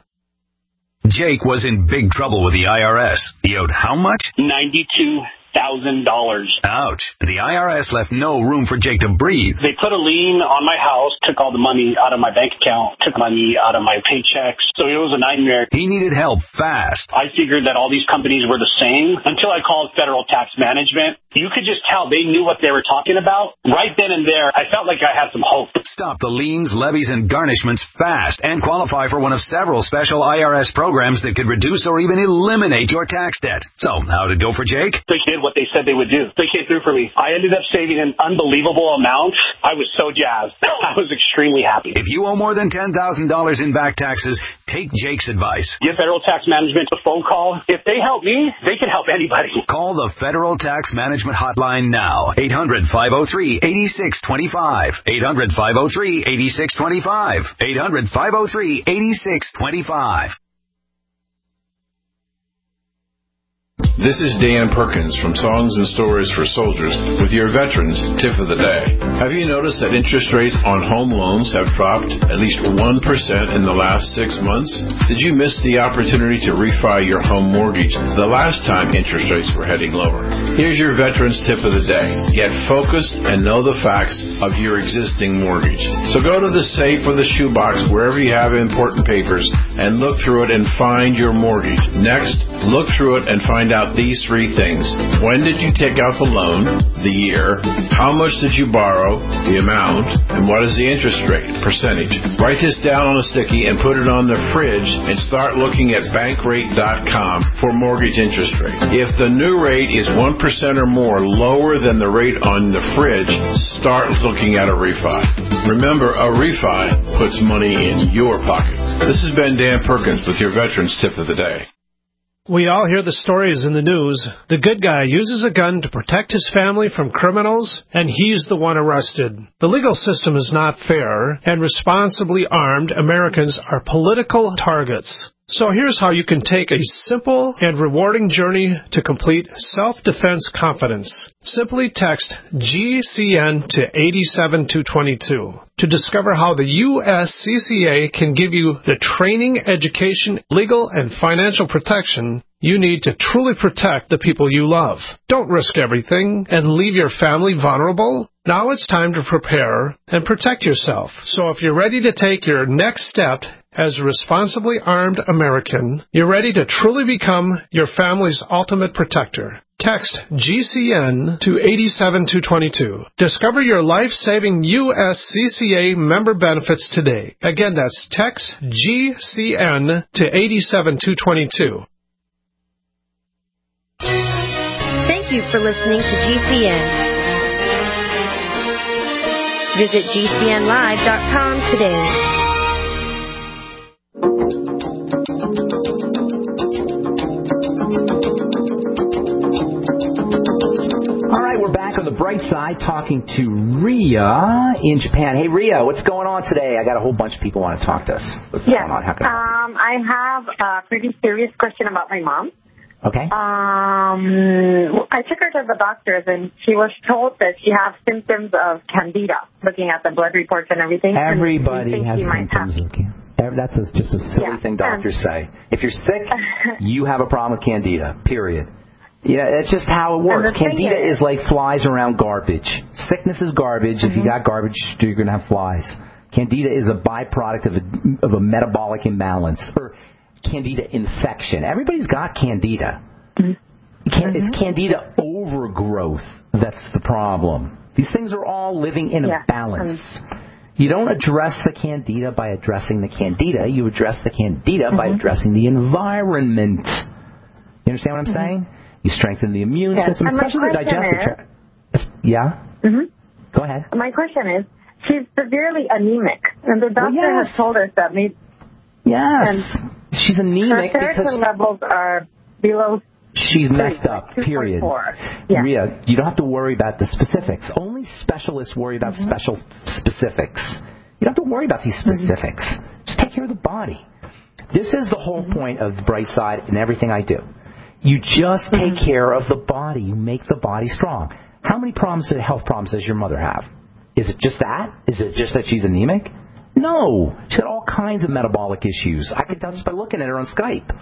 Jake was in big trouble with the I R S. He owed how much? ninety-two thousand dollars. Ouch. The I R S left no room for Jake to breathe. They put a lien on my house, took all the money out of my bank account, took money out of my paychecks. So it was a nightmare. He needed help fast. I figured that all these companies were the same until I called Federal Tax Management. You could just tell they knew what they were talking about. Right then and there, I felt like I had some hope. Stop the liens, levies, and garnishments fast and qualify for one of several special I R S programs that could reduce or even eliminate your tax debt. So, how'd it go for Jake? They did what they said they would do. They came through for me. I ended up saving an unbelievable amount. I was so jazzed. I was extremely happy. If you owe more than ten thousand dollars in back taxes, take Jake's advice. Give Federal Tax Management a phone call. If they help me, they can help anybody. Call the Federal Tax Management Hotline now. eight hundred five oh three eight six two five. eight hundred five oh three eight six two five. eight hundred five oh three eight six two five. This is Dan Perkins from Songs and Stories for Soldiers with your Veterans Tip of the Day. Have you noticed that interest rates on home loans have dropped at least one percent in the last six months? Did you miss the opportunity to refi your home mortgage the last time interest rates were heading lower? Here's your Veterans Tip of the Day. Get focused and know the facts of your existing mortgage. So go to the safe or the shoebox, wherever you have important papers, and look through it and find your mortgage. Next, look through it and find out these three things. When did you take out the loan? The year. How much did you borrow? The amount. And what is the interest rate? Percentage. Write this down on a sticky and put it on the fridge and start looking at bankrate dot com for mortgage interest rate. If the new rate is one percent or more lower than the rate on the fridge, start looking at a refi. Remember, a refi puts money in your pocket. This has been Dan Perkins with your Veterans Tip of the Day. We all hear the stories in the news. The good guy uses a gun to protect his family from criminals, and he's the one arrested. The legal system is not fair, and responsibly armed Americans are political targets. So here's how you can take a simple and rewarding journey to complete self-defense confidence. Simply text G C N to eight seven two two two to discover how the U S C C A can give you the training, education, legal, and financial protection you need to truly protect the people you love. Don't risk everything and leave your family vulnerable. Now it's time to prepare and protect yourself. So if you're ready to take your next step as a responsibly armed American, you're ready to truly become your family's ultimate protector. Text G C N to eight seven two two two. Discover your life-saving U S C C A member benefits today. Again, that's text G C N to eight seven two two two. Thank you for listening to G C N. Visit G C N live dot com today. All right, we're back on the bright side talking to Ria in Japan. Hey, Ria, what's going on today? I got a whole bunch of people want to talk to us. What's yeah. going on? How can I um, I have a pretty serious question about my mom. Okay. Um, I took her to the doctors, and she was told that she has symptoms of candida, looking at the blood reports and everything. Everybody and has symptoms of candida. That's a, just a silly yeah. thing doctors say. If you're sick, you have a problem with candida, period. Yeah, it's just how it works. Candida is, is like flies around garbage. Sickness is garbage. Mm-hmm. If you got garbage, you're going to have flies. Candida is a byproduct of a, of a metabolic imbalance, or candida infection. Everybody's got candida. Mm-hmm. Can, it's candida overgrowth that's the problem. These things are all living in a yeah. balance. Um, you don't address the candida by addressing the candida. You address the candida mm-hmm. by addressing the environment. You understand what I'm mm-hmm. saying? You strengthen the immune yes. system, and especially the digestive tract. Yeah? Mm-hmm. Go ahead. My question is, she's severely anemic, and the doctor well, yes. has told us that maybe... Yes. She's anemic her because... levels are below... She's messed up, like period. Yeah. Ria, you don't have to worry about the specifics. Only specialists worry about mm-hmm. special specifics. You don't have to worry about these specifics. Mm-hmm. Just take care of the body. This is the whole mm-hmm. point of the bright side in everything I do. You just take mm-hmm. care of the body. You make the body strong. How many problems, health problems does your mother have? Is it just that? Is it just that she's anemic? No. She's got all kinds of metabolic issues. I can tell just by looking at her on Skype.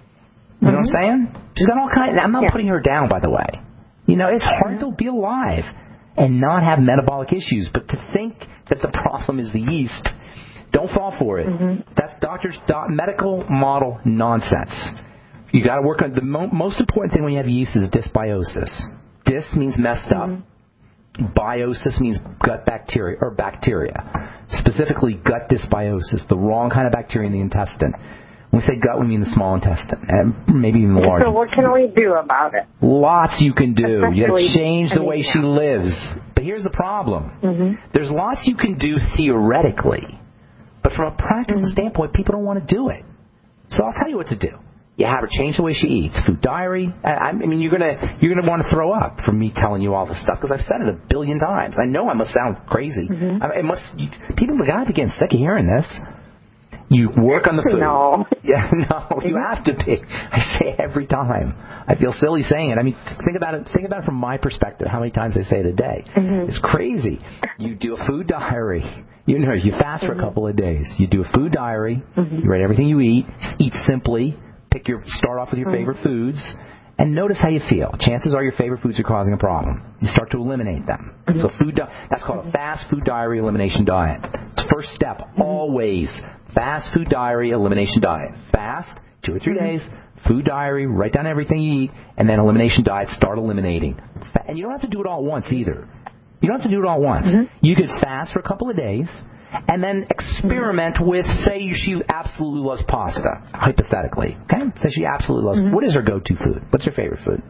You know mm-hmm. what I'm saying? She's got all kinds. I'm not yeah. putting her down, by the way. You know, it's hard to be alive and not have metabolic issues. But to think that the problem is the yeast, don't fall for it. Mm-hmm. That's doctor's doc, medical model nonsense. You got to work on the mo- most important thing when you have yeast is dysbiosis. Dys means messed up. Mm-hmm. Biosis means gut bacteria or bacteria, specifically gut dysbiosis, the wrong kind of bacteria in the intestine. When we say gut, we mean the small intestine, and maybe even the large. So what can we do about it? Lots you can do. Especially, you got to change the I mean, way yeah. she lives. But here's the problem. Mm-hmm. There's lots you can do theoretically, but from a practical mm-hmm. standpoint, people don't want to do it. So I'll tell you what to do. You have her change the way she eats. Food diary. I, I mean, you're gonna you're gonna want to throw up from me telling you all this stuff because I've said it a billion times. I know I must sound crazy. Mm-hmm. I, it must. You, people got to be getting sick of hearing this. You work on the food. No. Yeah, no, you have to be. I say it every time. I feel silly saying it. I mean, think about it. Think about it from my perspective. How many times I say it a day? Mm-hmm. It's crazy. You do a food diary. You know, you fast for mm-hmm. a couple of days. You do a food diary. Mm-hmm. You write everything you eat. Eat simply. Pick your start off with your mm-hmm. favorite foods. And notice how you feel. Chances are your favorite foods are causing a problem. You start to eliminate them. Mm-hmm. So food di- that's called a fast food diary elimination diet. It's the first step. Mm-hmm. Always fast food diary elimination diet. Fast, two or three mm-hmm. days, food diary, write down everything you eat, and then elimination diet, start eliminating. And you don't have to do it all at once either. You don't have to do it all at once. Mm-hmm. You could fast for a couple of days, and then experiment mm-hmm. with, say she absolutely loves pasta, hypothetically. Okay? Say she absolutely loves mm-hmm. What is her go-to food? What's her favorite food?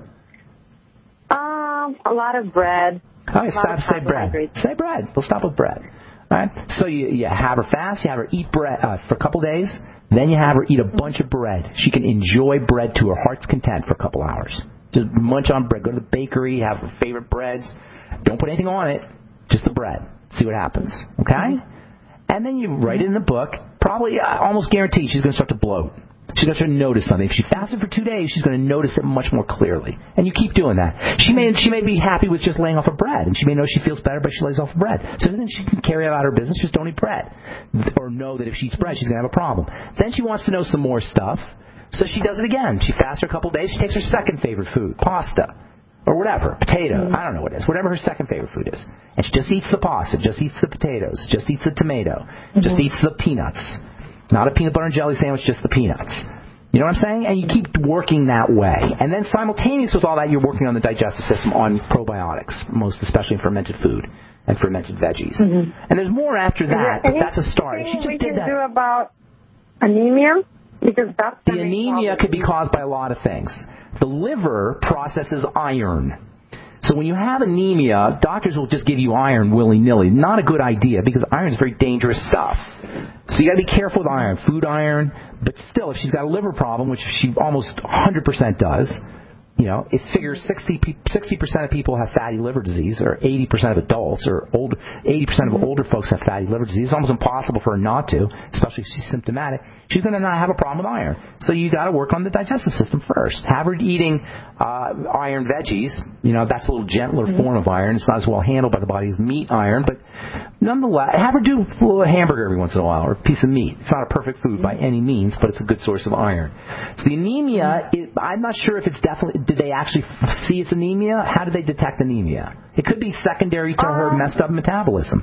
Um, a lot of bread. All right, stop, say bread. Say bread. We'll stop with bread. All right? So you, you have her fast, you have her eat bread uh, for a couple days, then you have her eat a bunch of bread. She can enjoy bread to her heart's content for a couple hours. Just munch on bread. Go to the bakery, have her favorite breads. Don't put anything on it, just the bread. See what happens. Okay? Mm-hmm. And then you write it in the book. Probably, I almost guarantee she's going to start to bloat. She's going to start to notice something. If she fasted for two days, she's going to notice it much more clearly. And you keep doing that. She may she may be happy with just laying off of bread, and she may know she feels better, but she lays off of bread. So then she can carry out her business. Just don't eat bread, or know that if she eats bread, she's going to have a problem. Then she wants to know some more stuff, so she does it again. She fasts for a couple of days. She takes her second favorite food, pasta. Or whatever, potato, mm-hmm. I don't know what it is, whatever her second favorite food is. And she just eats the pasta, just eats the potatoes, just eats the tomato, mm-hmm. just eats the peanuts. Not a peanut butter and jelly sandwich, just the peanuts. You know what I'm saying? And you keep working that way. And then simultaneous with all that, you're working on the digestive system, on probiotics, most especially in fermented food and fermented veggies. Mm-hmm. And there's more after that, but that's a start. She just we did can that. do about anemia? Because that's the, the anemia could be caused by a lot of things. The liver processes iron. So when you have anemia, doctors will just give you iron willy-nilly. Not a good idea, because iron is very dangerous stuff. So you got to be careful with iron, food iron. But still, if she's got a liver problem, which she almost one hundred percent does, you know, it figures sixty percent of people have fatty liver disease, or eighty percent of adults, or old, eighty percent of older folks have fatty liver disease. It's almost impossible for her not to, especially if she's symptomatic. She's going to not have a problem with iron. So you got to work on the digestive system first. Have her eating uh, iron veggies. You know, that's a little gentler mm-hmm. form of iron. It's not as well handled by the body as meat iron, but nonetheless, have her do a little hamburger every once in a while, or a piece of meat. It's not a perfect food by any means, but it's a good source of iron. So the anemia, it, I'm not sure if it's definitely, did they actually see it's anemia? How did they detect anemia? It could be secondary to her messed up metabolism.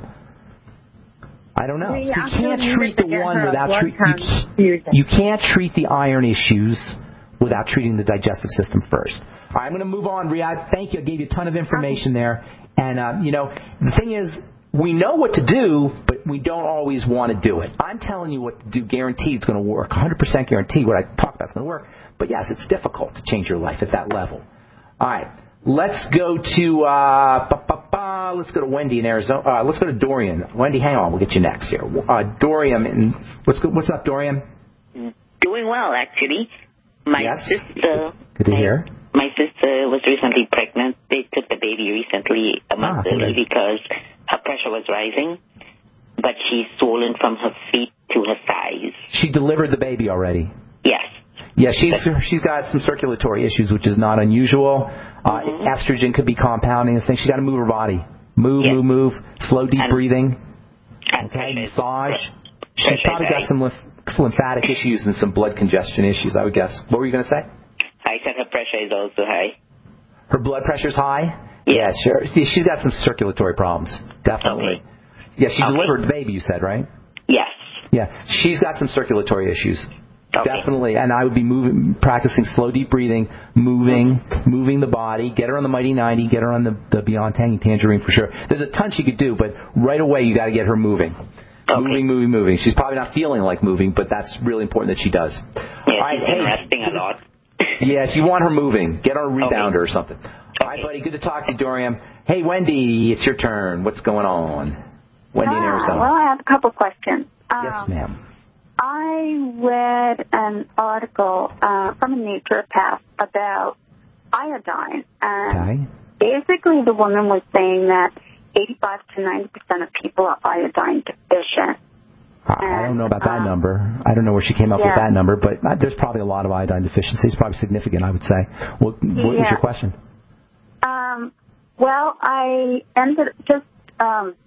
I don't know. So you can't treat the one without treat, you, you can't treat the iron issues without treating the digestive system first. All right, I'm going to move on, Riyadh. Thank you. I gave you a ton of information there. And, uh, you know, the thing is, we know what to do, but we don't always want to do it. I'm telling you what to do, guaranteed it's going to work. one hundred percent guaranteed what I talk about is going to work. But, yes, it's difficult to change your life at that level. All right. Let's go to uh, ba, ba, ba, let's go to Wendy in Arizona. Uh, let's go to Dorian. Wendy, hang on. We'll get you next here. Uh, Dorian, in, what's what's up, Dorian? Doing well, actually. My yes. sister. Good to my, hear. My sister was recently pregnant. They took the baby recently, a month ah, early, because her pressure was rising, but she's swollen from her feet to her thighs. She delivered the baby already. Yes. Yeah, she's she's got some circulatory issues, which is not unusual. Uh, mm-hmm. Estrogen could be compounding the thing. She's got to move her body. Move, yes. move, move. Slow, deep and, breathing. And okay, pressure, massage. She's probably got some lymph- lymphatic issues and some blood congestion issues, I would guess. What were you going to say? I said her pressure is also high. Her blood pressure's high? Yes. Yeah, sure. See, she's got some circulatory problems, definitely. Okay. Yeah, she okay. delivered the baby, you said, right? Yes. Yeah, she's got some circulatory issues. Okay. Definitely, and I would be moving, practicing slow, deep breathing, moving, moving the body. Get her on the Mighty ninety. Get her on the, the Beyond Tangy Tangerine for sure. There's a ton she could do, but right away you got to get her moving, okay. moving, moving, moving. She's probably not feeling like moving, but that's really important that she does. Yeah, All right, she's been hey, resting a lot. Yeah, if you want her moving, get on a rebounder okay. or something. All right, buddy. Good to talk to you, Dorian. Hey, Wendy, it's your turn. What's going on? Wendy ah, in Arizona. Well, I have a couple questions. Um, yes, ma'am. I read an article uh, from a naturopath about iodine, and okay. basically the woman was saying that eighty-five to ninety percent of people are iodine deficient. I don't know about that um, number. I don't know where she came up yeah. with that number, but there's probably a lot of iodine deficiencies, probably significant, I would say. What, what yeah. was your question? Um, well, I ended just, um,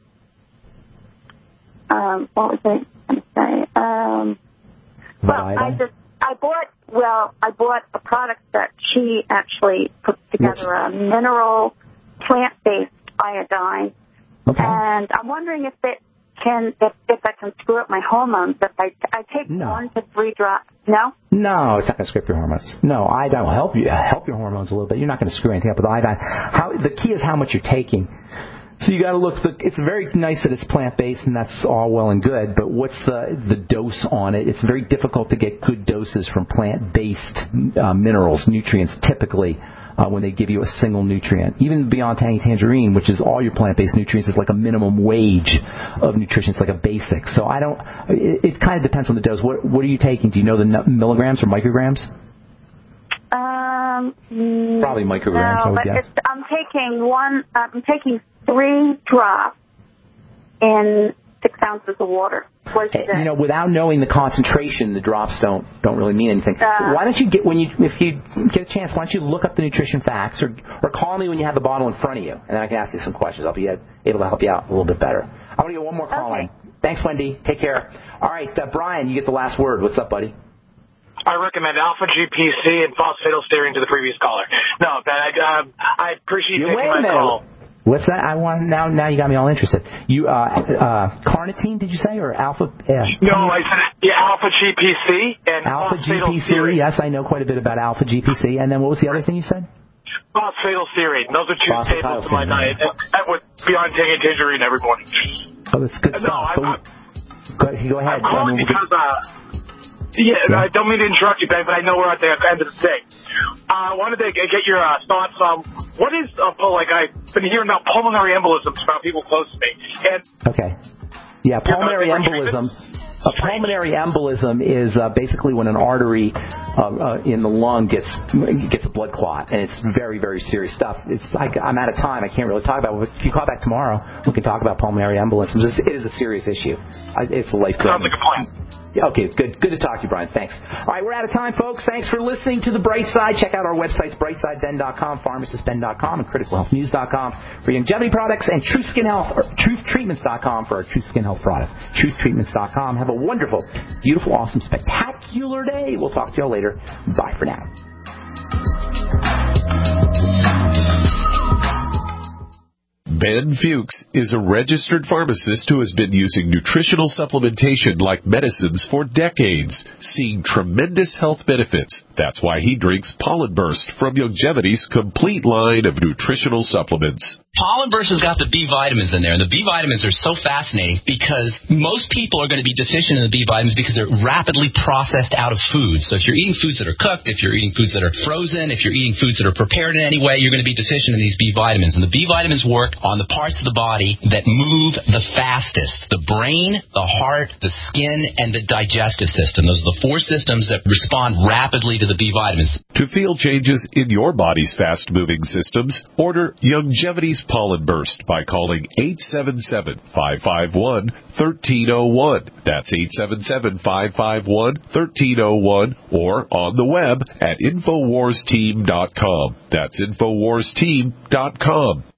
um, what was I going to say? Um, well, I just, I bought, well, I bought a product that she actually put together, a mineral plant-based iodine. Okay. And I'm wondering if it can, if, if that can screw up my hormones. If I, I take no. one to three drops. No? No, it's not going to screw up your hormones. No, iodine will help you, help your hormones a little bit. You're not going to screw anything up with iodine. How, the key is how much you're taking. So you got to look. The, it's very nice that it's plant-based, and that's all well and good. But what's the the dose on it? It's very difficult to get good doses from plant-based uh, minerals, nutrients, typically. Uh, when they give you a single nutrient. Even beyond Tangy Tangerine, which is all your plant-based nutrients, is like a minimum wage of nutrition. It's like a basic. So I don't, it, it kind of depends on the dose. What, what are you taking? Do you know the milligrams or micrograms? Um, Probably micrograms, no, I would but guess. It's, I'm taking one, I'm taking three drops in six ounces of water. You know, without knowing the concentration, the drops don't don't really mean anything. Uh, why don't you get when you if you get a chance? Why don't you look up the nutrition facts, or or call me when you have the bottle in front of you, and then I can ask you some questions. I'll be able to help you out a little bit better. I want to get one more call in. Thanks, Wendy. Take care. All right, uh, Brian, you get the last word. What's up, buddy? I recommend Alpha G P C and phosphatidylserine to the previous caller. No, but I, uh, I appreciate you yeah, taking my call. What's that? I want now. Now you got me all interested. You uh, uh, carnitine, did you say, or alpha? Yeah. No, I said yeah, alpha G P C and alpha G P C. Yes, I know quite a bit about alpha G P C. And then what was the other thing you said? Phosphatidylserine. Those are two staples in my diet. And with beyond Tangy Tangerine every morning. Oh, that's good no, stuff. I, I, go, go ahead. I'm calling I mean, because. Uh, Yeah, yeah, I don't mean to interrupt you, Ben, but I know we're at the end of the day. Uh, I wanted to get your uh, thoughts on what is, uh, like, I've been hearing about pulmonary embolisms from people close to me. And okay. Yeah, pulmonary embolism. A pulmonary embolism is uh, basically when an artery uh, uh, in the lung gets gets a blood clot, and it's very, very serious stuff. It's I, I'm out of time. I can't really talk about it. If you call back tomorrow, we can talk about pulmonary embolisms. It's, it is a serious issue. It's a life-threatening. Sounds like a plan. Okay, good. Good to talk to you, Brian. Thanks. All right, we're out of time, folks. Thanks for listening to The Bright Side. Check out our websites, bright side ben dot com, pharmacist ben dot com, and critical health news dot com for longevity products, and Truth Skin Health, or truth treatments dot com for our Truth Skin Health products. truth treatments dot com. Have a wonderful, beautiful, awesome, spectacular day. We'll talk to you all later. Bye for now. Ben Fuchs is a registered pharmacist who has been using nutritional supplementation like medicines for decades, seeing tremendous health benefits. That's why he drinks Pollen Burst from Longevity's complete line of nutritional supplements. Pollen Burst has got the B vitamins in there, and the B vitamins are so fascinating because most people are going to be deficient in the B vitamins because they're rapidly processed out of foods. So if you're eating foods that are cooked, if you're eating foods that are frozen, if you're eating foods that are prepared in any way, you're going to be deficient in these B vitamins. And the B vitamins work on the parts of the body that move the fastest: the brain, the heart, the skin, and the digestive system. Those are the four systems that respond rapidly to the B vitamins. To feel changes in your body's fast-moving systems, order Longevity's Pollen Burst by calling eight seven seven, five five one, one three zero one. That's eight seven seven, five five one, one three zero one, or on the web at infowars team dot com. That's infowars team dot com.